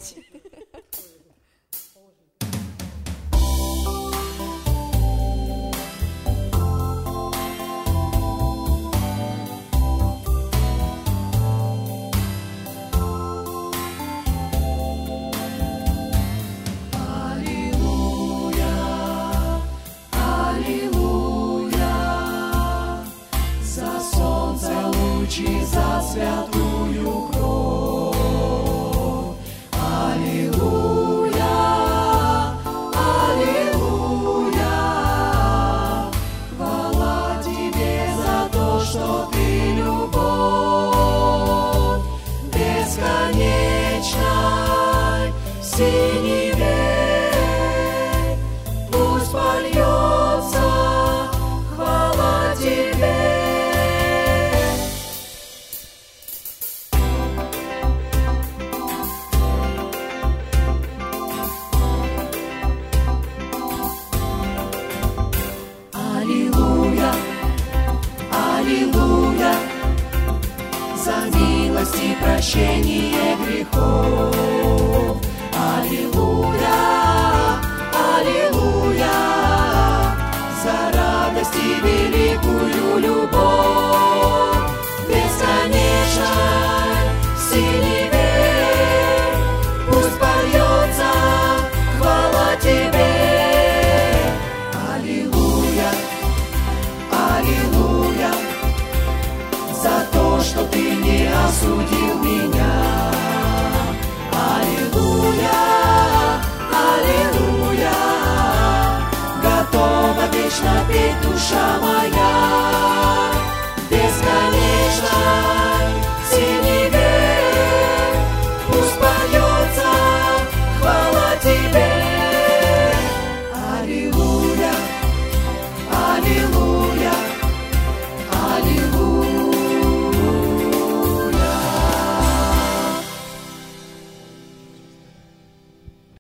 петь. За святую кровь. Аллилуйя, аллилуйя. Хвала тебе за то, что ты любовь бесконечной синеве. Пусть польется хвала тебе. Аллилуйя, за милость и прощение грехов. Аллилуйя, аллилуйя, за радость и великую любовь бесконечной синеве. Пусть польется хвала тебе. Аллилуйя, за то, что ты не осудил меня. Аллилуйя, аллилуйя, готова вечно петь душа моя.